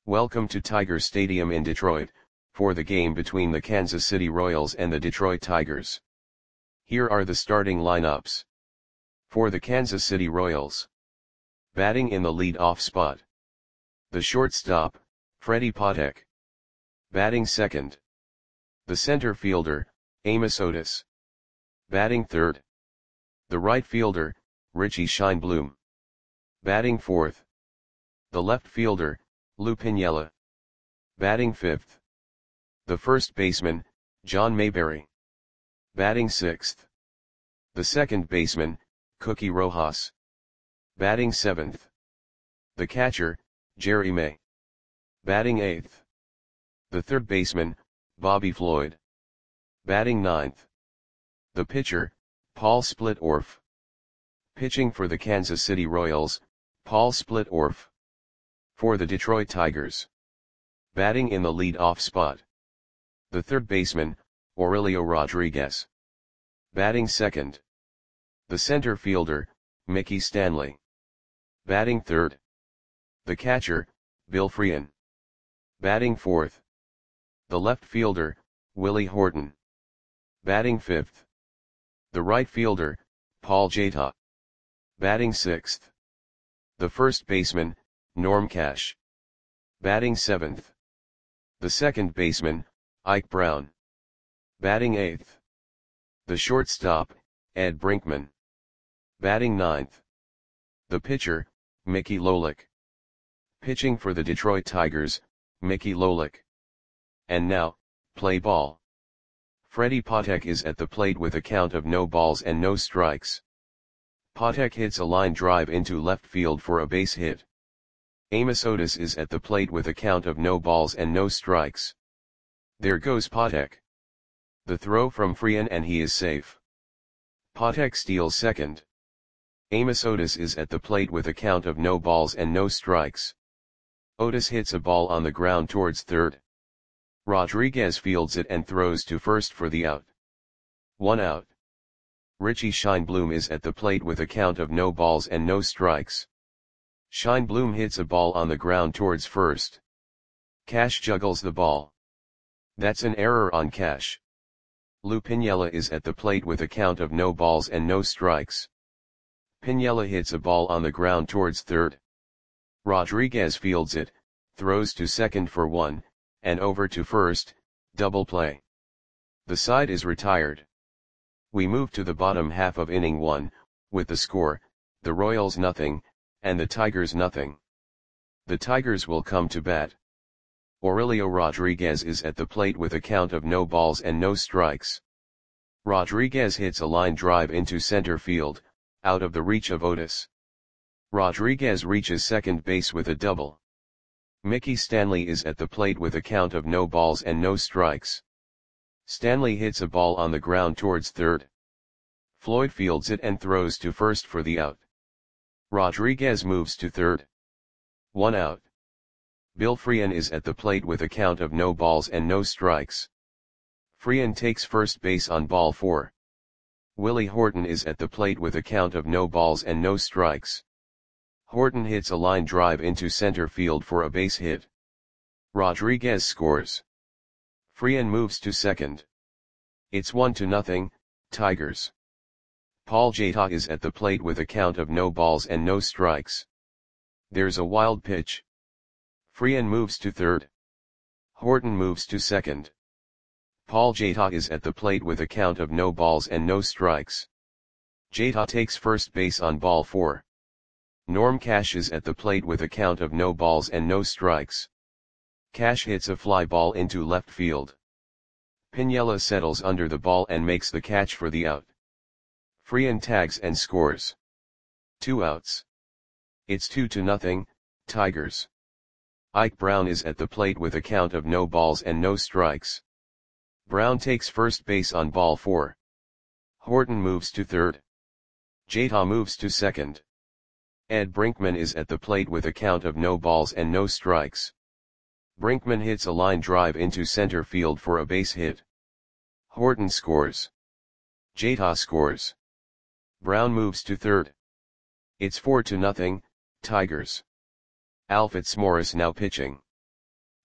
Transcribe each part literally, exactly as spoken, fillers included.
Welcome to Tiger Stadium in Detroit, for the game between the Kansas City Royals and the Detroit Tigers. Here are the starting lineups. For the Kansas City Royals. Batting in the lead-off spot. The shortstop, Freddie Patek. Batting second. The center fielder, Amos Otis. Batting third. The right fielder, Richie Scheinblum. Batting fourth. The left fielder, Lou Piniella. Batting fifth. The first baseman, John Mayberry. Batting sixth. The second baseman, Cookie Rojas. Batting seventh. The catcher, Jerry May. Batting eighth. The third baseman, Bobby Floyd. Batting ninth. The pitcher, Paul Splitorf. Pitching for the Kansas City Royals, Paul Splitorf. For the Detroit Tigers. Batting in the lead-off spot. The third baseman, Aurelio Rodriguez. Batting second. The center fielder, Mickey Stanley. Batting third. The catcher, Bill Freehan. Batting fourth. The left fielder, Willie Horton. Batting fifth. The right fielder, Paul Jata. Batting sixth. The first baseman, Norm Cash. Batting seventh. The second baseman, Ike Brown. Batting eighth. The shortstop, Ed Brinkman. Batting ninth. The pitcher, Mickey Lolich. Pitching for the Detroit Tigers, Mickey Lolich. And now, play ball. Freddie Patek is at the plate with a count of no balls and no strikes. Patek hits a line drive into left field for a base hit. Amos Otis is at the plate with a count of no balls and no strikes. There goes Patek. The throw from Freehan and he is safe. Patek steals second. Amos Otis is at the plate with a count of no balls and no strikes. Otis hits a ball on the ground towards third. Rodriguez fields it and throws to first for the out. One out. Richie Scheinblum is at the plate with a count of no balls and no strikes. Scheinblum hits a ball on the ground towards first. Cash juggles the ball. That's an error on Cash. Lou Piniella is at the plate with a count of no balls and no strikes. Piniella hits a ball on the ground towards third. Rodriguez fields it, throws to second for one, and over to first, double play. The side is retired. We move to the bottom half of inning one, with the score, the Royals nothing, and the Tigers nothing. The Tigers will come to bat. Aurelio Rodriguez is at the plate with a count of no balls and no strikes. Rodriguez hits a line drive into center field, out of the reach of Otis. Rodriguez reaches second base with a double. Mickey Stanley is at the plate with a count of no balls and no strikes. Stanley hits a ball on the ground towards third. Floyd fields it and throws to first for the out. Rodriguez moves to third. One out. Bill Freehan is at the plate with a count of no balls and no strikes. Freehan takes first base on ball four. Willie Horton is at the plate with a count of no balls and no strikes. Horton hits a line drive into center field for a base hit. Rodriguez scores. Freehan moves to second. It's one to nothing, Tigers. Paul Jata is at the plate with a count of no balls and no strikes. There's a wild pitch. Freehan moves to third. Horton moves to second. Paul Jata is at the plate with a count of no balls and no strikes. Jata takes first base on ball four. Norm Cash is at the plate with a count of no balls and no strikes. Cash hits a fly ball into left field. Piniella settles under the ball and makes the catch for the out. Freehan tags and scores. Two outs. It's two to nothing, Tigers. Ike Brown is at the plate with a count of no balls and no strikes. Brown takes first base on ball four. Horton moves to third. Jata moves to second. Ed Brinkman is at the plate with a count of no balls and no strikes. Brinkman hits a line drive into center field for a base hit. Horton scores. Jata scores. Brown moves to third. It's four to nothing, Tigers. Al Fitzmaurice now pitching.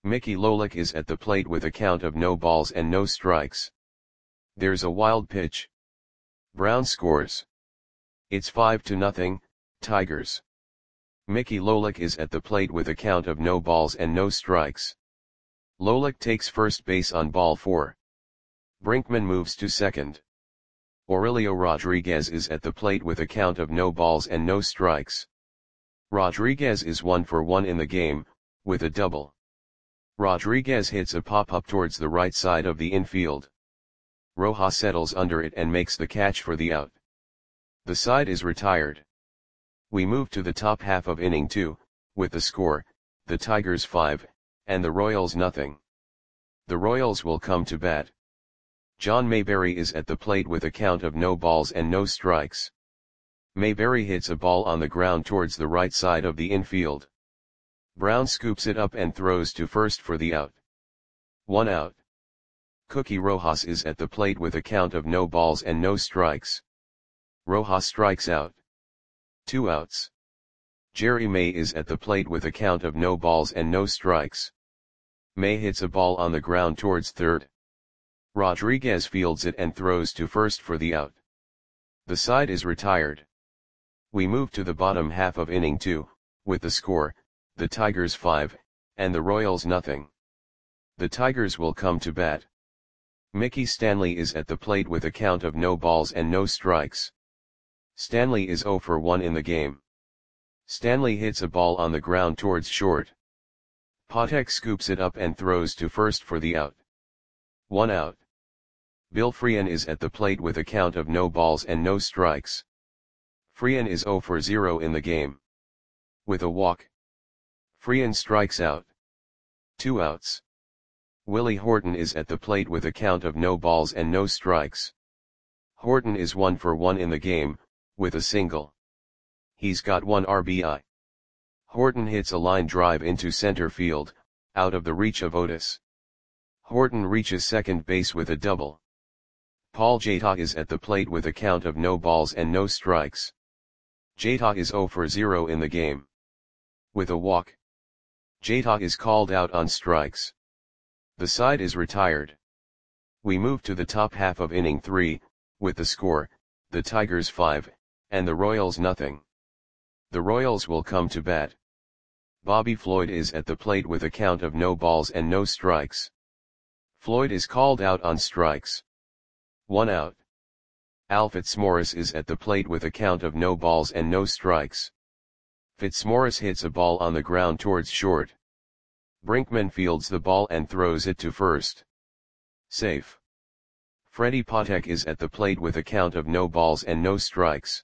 Mickey Lolich is at the plate with a count of no balls and no strikes. There's a wild pitch. Brown scores. It's five to nothing, Tigers. Mickey Lolich is at the plate with a count of no balls and no strikes. Lolich takes first base on ball four. Brinkman moves to second. Aurelio Rodriguez is at the plate with a count of no balls and no strikes. Rodriguez is one for one in the game, with a double. Rodriguez hits a pop-up towards the right side of the infield. Rojas settles under it and makes the catch for the out. The side is retired. We move to the top half of inning two, with the score, the Tigers five, and the Royals nothing. The Royals will come to bat. John Mayberry is at the plate with a count of no balls and no strikes. Mayberry hits a ball on the ground towards the right side of the infield. Brown scoops it up and throws to first for the out. One out. Cookie Rojas is at the plate with a count of no balls and no strikes. Rojas strikes out. Two outs. Jerry May is at the plate with a count of no balls and no strikes. May hits a ball on the ground towards third. Rodriguez fields it and throws to first for the out. The side is retired. We move to the bottom half of inning two, with the score, the Tigers five, and the Royals nothing. The Tigers will come to bat. Mickey Stanley is at the plate with a count of no balls and no strikes. Stanley is zero for one in the game. Stanley hits a ball on the ground towards short. Patek scoops it up and throws to first for the out. One out. Bill Freehan is at the plate with a count of no balls and no strikes. Freehan is zero for zero in the game. With a walk. Freehan strikes out. Two outs. Willie Horton is at the plate with a count of no balls and no strikes. Horton is one for one in the game, with a single. He's got one R B I. Horton hits a line drive into center field, out of the reach of Otis. Horton reaches second base with a double. Paul Jata is at the plate with a count of no balls and no strikes. Jata is zero for zero in the game. With a walk. Jata is called out on strikes. The side is retired. We move to the top half of inning three, with the score, the Tigers five, and the Royals nothing. The Royals will come to bat. Bobby Floyd is at the plate with a count of no balls and no strikes. Floyd is called out on strikes. One out. Al Fitzmaurice is at the plate with a count of no balls and no strikes. Fitzmaurice hits a ball on the ground towards short. Brinkman fields the ball and throws it to first. Safe. Freddie Patek is at the plate with a count of no balls and no strikes.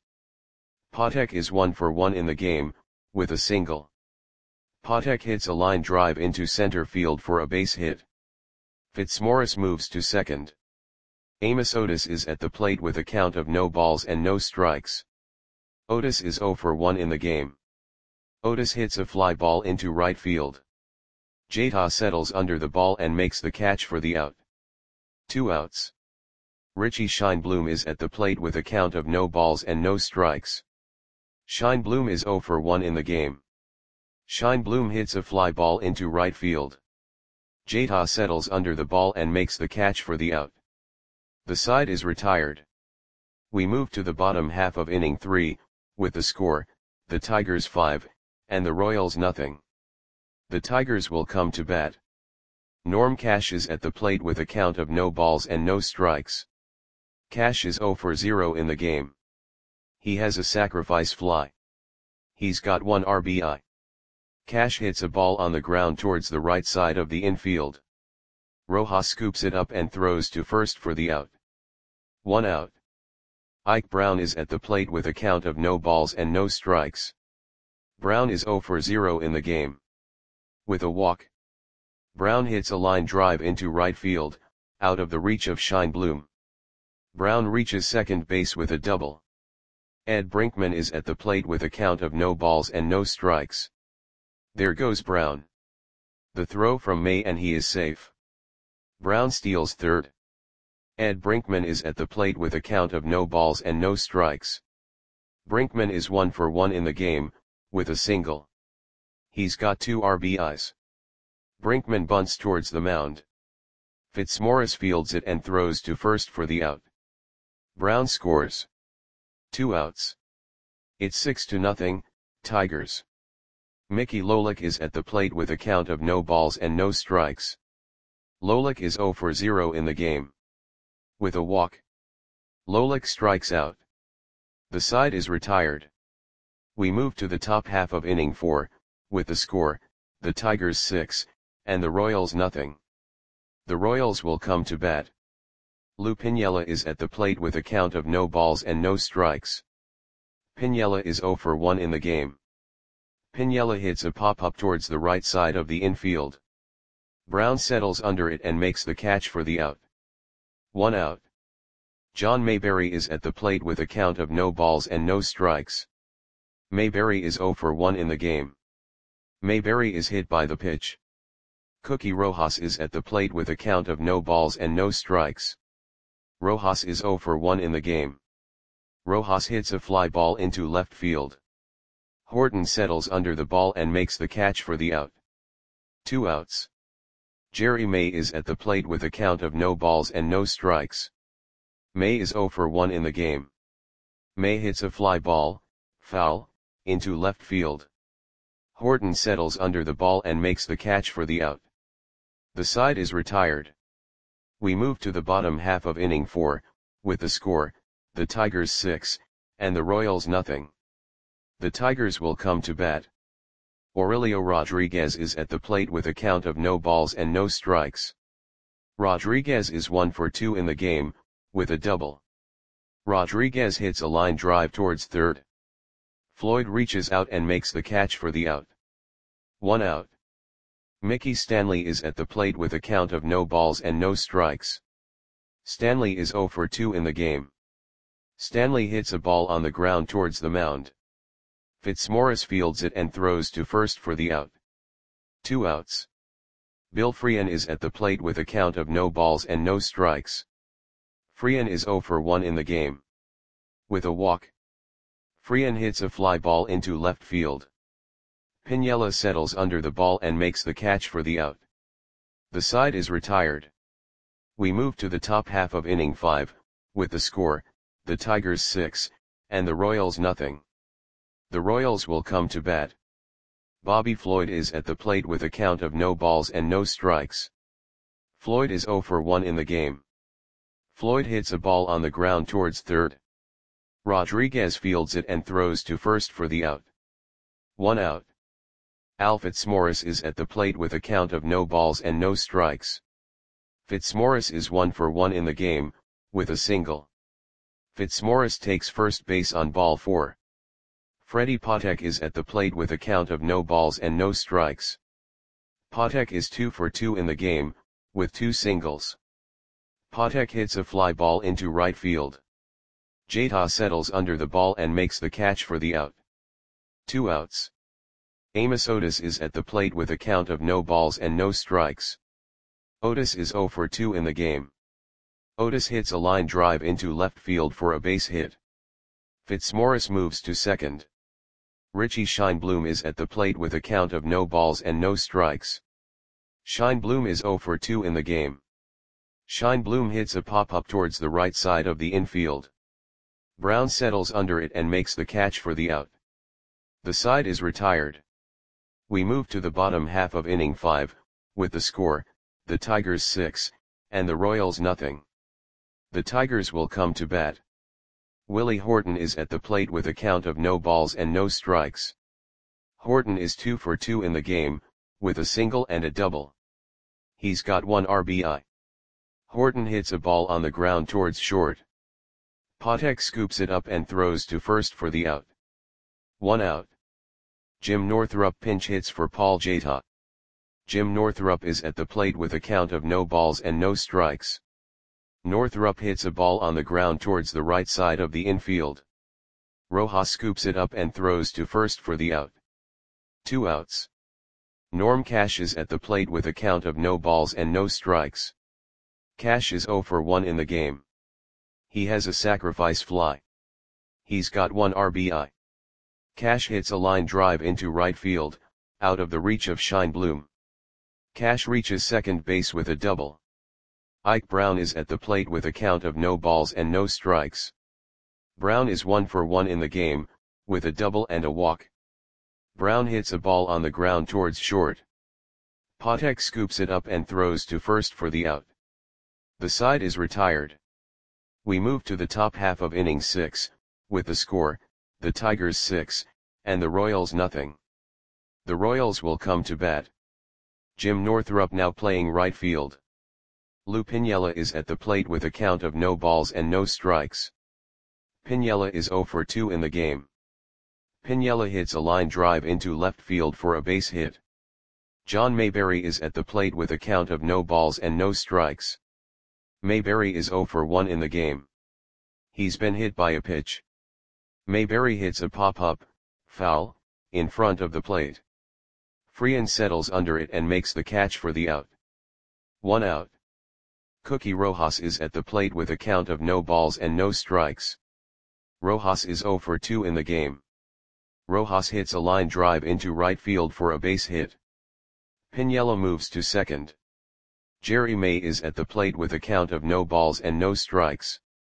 Patek is one for one in the game, with a single. Patek hits a line drive into center field for a base hit. Fitzmaurice moves to second. Amos Otis is at the plate with a count of no balls and no strikes. Otis is zero for one in the game. Otis hits a fly ball into right field. Jata settles under the ball and makes the catch for the out. Two outs. Richie Scheinblum is at the plate with a count of no balls and no strikes. Scheinblum is zero for one in the game. Scheinblum hits a fly ball into right field. Jata settles under the ball and makes the catch for the out. The side is retired. We move to the bottom half of inning three, with the score, the Tigers five, and the Royals nothing. The Tigers will come to bat. Norm Cash is at the plate with a count of no balls and no strikes. Cash is zero for zero in the game. He has a sacrifice fly. He's got one R B I. Cash hits a ball on the ground towards the right side of the infield. Rojas scoops it up and throws to first for the out. One out. Ike Brown is at the plate with a count of no balls and no strikes. Brown is zero for zero in the game. With a walk. Brown hits a line drive into right field, out of the reach of Scheinblum. Brown reaches second base with a double. Ed Brinkman is at the plate with a count of no balls and no strikes. There goes Brown. The throw from May and he is safe. Brown steals third. Ed Brinkman is at the plate with a count of no balls and no strikes. Brinkman is one for one in the game, with a single. He's got two R B Is. Brinkman bunts towards the mound. Fitzmaurice fields it and throws to first for the out. Brown scores. Two outs. It's six to nothing, Tigers. Mickey Lolich is at the plate with a count of no balls and no strikes. Lolich is zero for zero in the game. With a walk, Lolich strikes out. The side is retired. We move to the top half of inning four, with the score, the Tigers six, and the Royals nothing. The Royals will come to bat. Lou Piniella is at the plate with a count of no balls and no strikes. Piniella is zero for one in the game. Piniella hits a pop-up towards the right side of the infield. Brown settles under it and makes the catch for the out. One out. John Mayberry is at the plate with a count of no balls and no strikes. Mayberry is zero for one in the game. Mayberry is hit by the pitch. Cookie Rojas is at the plate with a count of no balls and no strikes. Rojas is zero for one in the game. Rojas hits a fly ball into left field. Horton settles under the ball and makes the catch for the out. Two outs. Jerry May is at the plate with a count of no balls and no strikes. May is zero for one in the game. May hits a fly ball, foul, into left field. Horton settles under the ball and makes the catch for the out. The side is retired. We move to the bottom half of inning four, with the score, the Tigers six, and the Royals nothing. The Tigers will come to bat. Aurelio Rodriguez is at the plate with a count of no balls and no strikes. Rodriguez is one for two in the game, with a double. Rodriguez hits a line drive towards third. Floyd reaches out and makes the catch for the out. One out. Mickey Stanley is at the plate with a count of no balls and no strikes. Stanley is zero for two in the game. Stanley hits a ball on the ground towards the mound. Fitzmaurice fields it and throws to first for the out. Two outs. Bill Freehan is at the plate with a count of no balls and no strikes. Freehan is zero for one in the game. With a walk, Freehan hits a fly ball into left field. Piniella settles under the ball and makes the catch for the out. The side is retired. We move to the top half of inning five, with the score, the Tigers six, and the Royals nothing. The Royals will come to bat. Bobby Floyd is at the plate with a count of no balls and no strikes. Floyd is zero for one in the game. Floyd hits a ball on the ground towards third. Rodriguez fields it and throws to first for the out. One out. Al Fitzmaurice is at the plate with a count of no balls and no strikes. Fitzmaurice is one for one in the game, with a single. Fitzmaurice takes first base on ball four. Freddie Patek is at the plate with a count of no balls and no strikes. Patek is two for two in the game, with two singles. Patek hits a fly ball into right field. Jeta settles under the ball and makes the catch for the out. Two outs. Amos Otis is at the plate with a count of no balls and no strikes. Otis is zero for two in the game. Otis hits a line drive into left field for a base hit. Fitzmaurice moves to second. Richie Scheinblum is at the plate with a count of no balls and no strikes. Scheinblum is zero for two in the game. Scheinblum hits a pop-up towards the right side of the infield. Brown settles under it and makes the catch for the out. The side is retired. We move to the bottom half of inning five, with the score, the Tigers six, and the Royals nothing. The Tigers will come to bat. Willie Horton is at the plate with a count of no balls and no strikes. Horton is two for two in the game, with a single and a double. He's got one R B I. Horton hits a ball on the ground towards short. Patek scoops it up and throws to first for the out. One out. Jim Northrup pinch hits for Paul Jeta. Jim Northrup is at the plate with a count of no balls and no strikes. Northrup hits a ball on the ground towards the right side of the infield. Rojas scoops it up and throws to first for the out. Two outs. Norm Cash is at the plate with a count of no balls and no strikes. Cash is zero for one in the game. He has a sacrifice fly. He's got one R B I. Cash hits a line drive into right field, out of the reach of Scheinblum. Cash reaches second base with a double. Ike Brown is at the plate with a count of no balls and no strikes. Brown is one for one in the game, with a double and a walk. Brown hits a ball on the ground towards short. Patek scoops it up and throws to first for the out. The side is retired. We move to the top half of inning six, with the score, the Tigers six, and the Royals nothing. The Royals will come to bat. Jim Northrup now playing right field. Lou Piniella is at the plate with a count of no balls and no strikes. Piniella is zero for two in the game. Piniella hits a line drive into left field for a base hit. John Mayberry is at the plate with a count of no balls and no strikes. Mayberry is zero for one in the game. He's been hit by a pitch. Mayberry hits a pop-up, foul, in front of the plate. Freehan settles under it and makes the catch for the out. One out. Cookie Rojas is at the plate with a count of no balls and no strikes. Rojas is zero for two in the game. Rojas hits a line drive into right field for a base hit. Piniella moves to second. Jerry May is at the plate with a count of no balls and no strikes.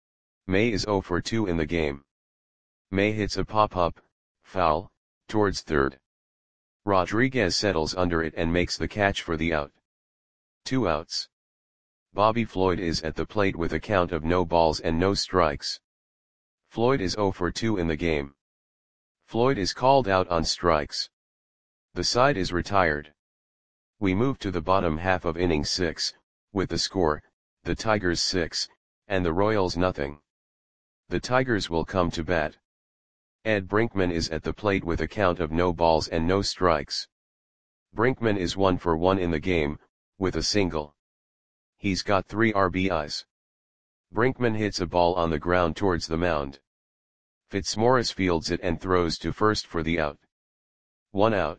May is zero for two in the game. May hits a pop-up, foul, towards third. Rodriguez settles under it and makes the catch for the out. Two outs. Bobby Floyd is at the plate with a count of no balls and no strikes. Floyd is zero for two in the game. Floyd is called out on strikes. The side is retired. We move to the bottom half of inning six, with the score, the Tigers six, and the Royals nothing. The Tigers will come to bat. Ed Brinkman is at the plate with a count of no balls and no strikes. Brinkman is one for one in the game, with a single. He's got three R B Is. Brinkman hits a ball on the ground towards the mound. Fitzmaurice fields it and throws to first for the out. One out.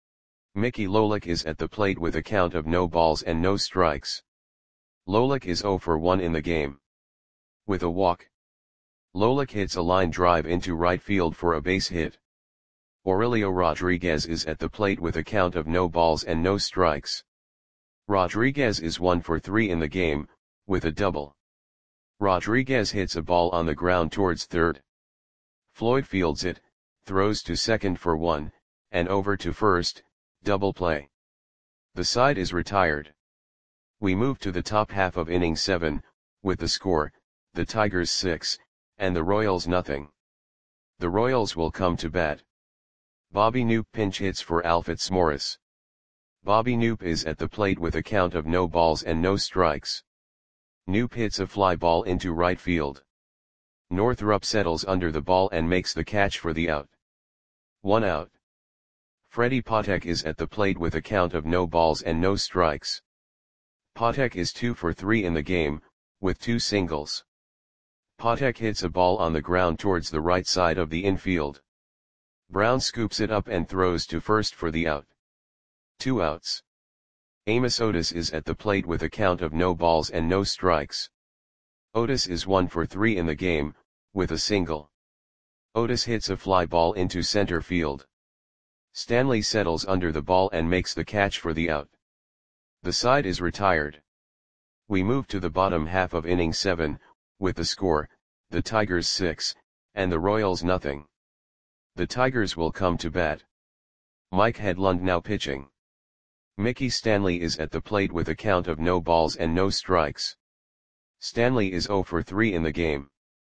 Mickey Lolich is at the plate with a count of no balls and no strikes. Lolich is zero for one in the game. With a walk. Lolich hits a line drive into right field for a base hit. Aurelio Rodriguez is at the plate with a count of no balls and no strikes. Rodriguez is one for three in the game, with a double. Rodriguez hits a ball on the ground towards third. Floyd fields it, throws to second for one, and over to first, double play. The side is retired. We move to the top half of inning seven, with the score, the Tigers six, and the Royals nothing. The Royals will come to bat. Bobby Knoop pinch hits for Al Fitzmaurice. Bobby Knoop is at the plate with a count of no balls and no strikes. Knoop hits a fly ball into right field. Northrup settles under the ball and makes the catch for the out. One out. Freddie Patek is at the plate with a count of no balls and no strikes. Patek is two for three in the game, with two singles. Patek hits a ball on the ground towards the right side of the infield. Brown scoops it up and throws to first for the out. Two outs. Amos Otis is at the plate with a count of no balls and no strikes. Otis is one for three in the game, with a single. Otis hits a fly ball into center field. Stanley settles under the ball and makes the catch for the out. The side is retired. We move to the bottom half of inning seven, with the score, the Tigers six, and the Royals nothing. The Tigers will come to bat. Mike Hedlund now pitching. Mickey Stanley is at the plate with a count of no balls and no strikes. Stanley is zero for three in the game.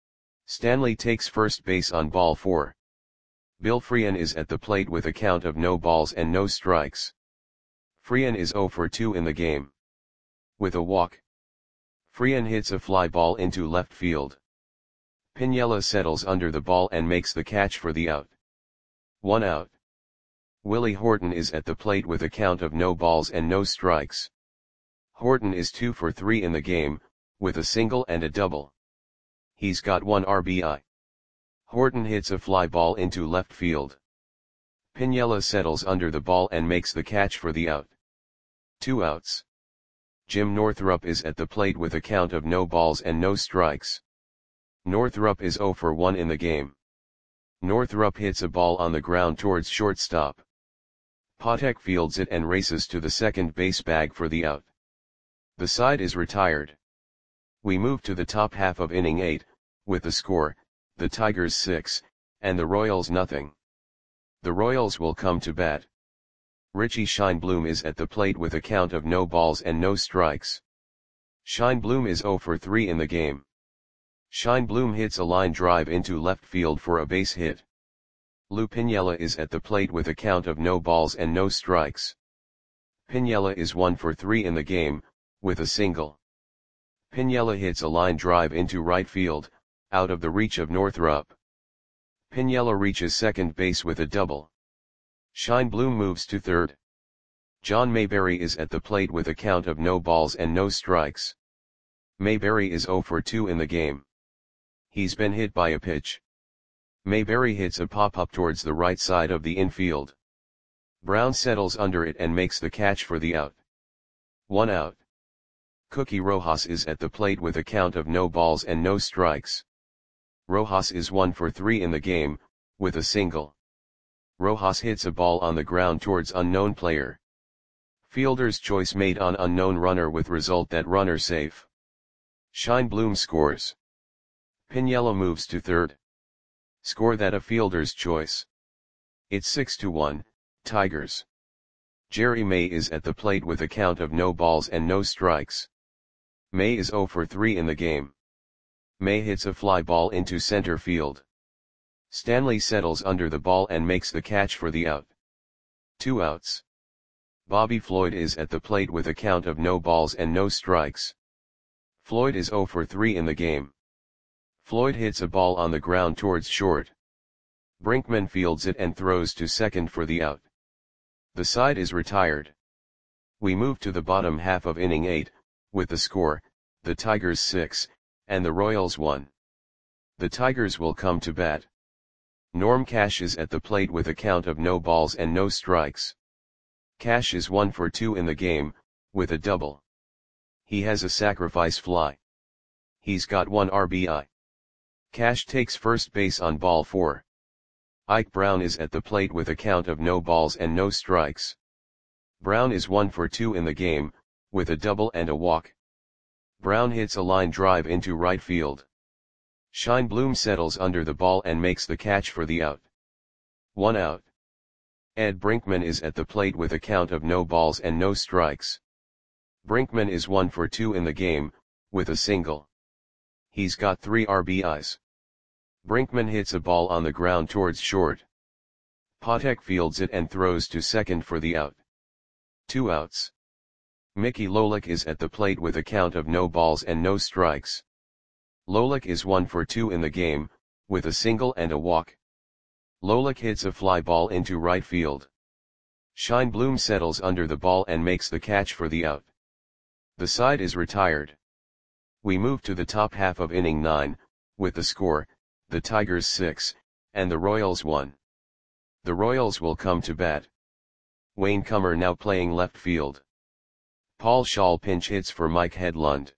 Stanley takes first base on ball four. Bill Freehan is at the plate with a count of no balls and no strikes. Freehan is zero for two in the game. With a walk. Freehan hits a fly ball into left field. Piniella settles under the ball and makes the catch for the out. One out. Willie Horton is at the plate with a count of no balls and no strikes. Horton is two for three in the game, with a single and a double. He's got one R B I. Horton hits a fly ball into left field. Piniella settles under the ball and makes the catch for the out. Two outs. Jim Northrup is at the plate with a count of no balls and no strikes. Northrup is zero for one in the game. Northrup hits a ball on the ground towards shortstop. Patek fields it and races to the second base bag for the out. The side is retired. We move to the top half of inning eight, with the score, the Tigers six, and the Royals nothing. The Royals will come to bat. Richie Scheinblum is at the plate with a count of no balls and no strikes. Scheinblum is zero for three in the game. Scheinblum hits a line drive into left field for a base hit. Lou Piniella is at the plate with a count of no balls and no strikes. Piniella is one for three in the game, with a single. Piniella hits a line drive into right field, out of the reach of Northrup. Piniella reaches second base with a double. Scheinblum moves to third. John Mayberry is at the plate with a count of no balls and no strikes. Mayberry is zero for two in the game. He's been hit by a pitch. Mayberry hits a pop-up towards the right side of the infield. Brown settles under it and makes the catch for the out. One out. Cookie Rojas is at the plate with a count of no balls and no strikes. Rojas is one for three in the game, with a single. Rojas hits a ball on the ground towards unknown player. Fielder's choice made on unknown runner with result that runner safe. Scheinblum scores. Piniella moves to third. Score that a fielder's choice. It's six to one, Tigers. Jerry May is at the plate with a count of no balls and no strikes. May is zero for three in the game. May hits a fly ball into center field. Stanley settles under the ball and makes the catch for the out. Two outs. Bobby Floyd is at the plate with a count of no balls and no strikes. Floyd is zero for three in the game. Floyd hits a ball on the ground towards short. Brinkman fields it and throws to second for the out. The side is retired. We move to the bottom half of inning eight, with the score, the Tigers six, and the Royals one. The Tigers will come to bat. Norm Cash is at the plate with a count of no balls and no strikes. Cash is one for two in the game, with a double. He has a sacrifice fly. He's got one R B I. Cash takes first base on ball four. Ike Brown is at the plate with a count of no balls and no strikes. Brown is one for two in the game, with a double and a walk. Brown hits a line drive into right field. Scheinblum settles under the ball and makes the catch for the out. One out. Ed Brinkman is at the plate with a count of no balls and no strikes. Brinkman is one for two in the game, with a single. He's got three R B Is. Brinkman hits a ball on the ground towards short. Patek fields it and throws to second for the out. Two outs. Mickey Lolich is at the plate with a count of no balls and no strikes. Lolich is one for two in the game, with a single and a walk. Lolich hits a fly ball into right field. Scheinblum settles under the ball and makes the catch for the out. The side is retired. We move to the top half of inning nine, with the score, the Tigers six, and the Royals one. The Royals will come to bat. Wayne Comer now playing left field. Paul Schall pinch hits for Mike Hedlund.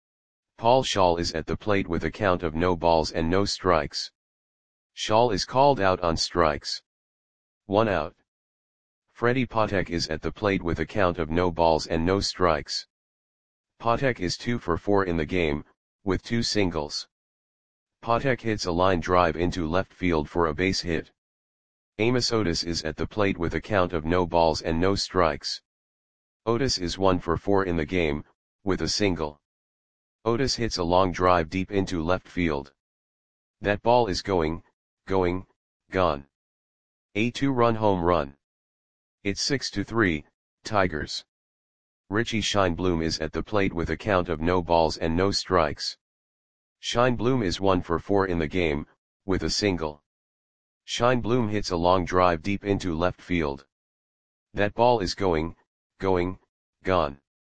Paul Schall is at the plate with a count of no balls and no strikes. Schall is called out on strikes. One out. Freddie Patek is at the plate with a count of no balls and no strikes. Patek is two for four in the game, with two singles. Patek hits a line drive into left field for a base hit. Amos Otis is at the plate with a count of no balls and no strikes. Otis is one for four in the game, with a single. Otis hits a long drive deep into left field. That ball is going, going, gone. A two-run home run. It's six to three, Tigers. Richie Scheinblum is at the plate with a count of no balls and no strikes. Scheinblum is one for four in the game, with a single. Scheinblum hits a long drive deep into left field. That ball is going, going, gone.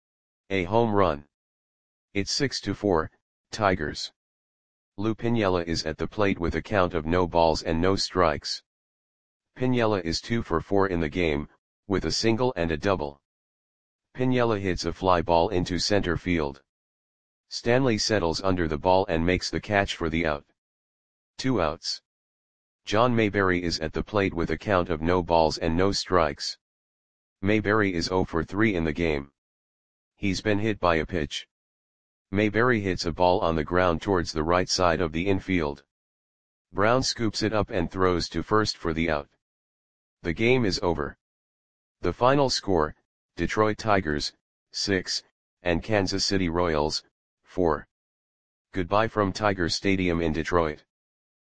A home run. It's six to four, Tigers. Lou Piniella is at the plate with a count of no balls and no strikes. Piniella is two for four in the game, with a single and a double. Piniella hits a fly ball into center field. Stanley settles under the ball and makes the catch for the out. Two outs. John Mayberry is at the plate with a count of no balls and no strikes. Mayberry is zero for three in the game. He's been hit by a pitch. Mayberry hits a ball on the ground towards the right side of the infield. Brown scoops it up and throws to first for the out. The game is over. The final score, Detroit Tigers, six, and Kansas City Royals, four. Goodbye from Tiger Stadium in Detroit.